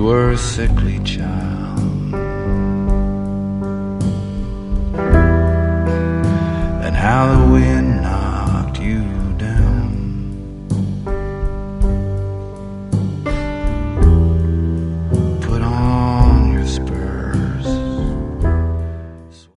were a sickly child, and how the wind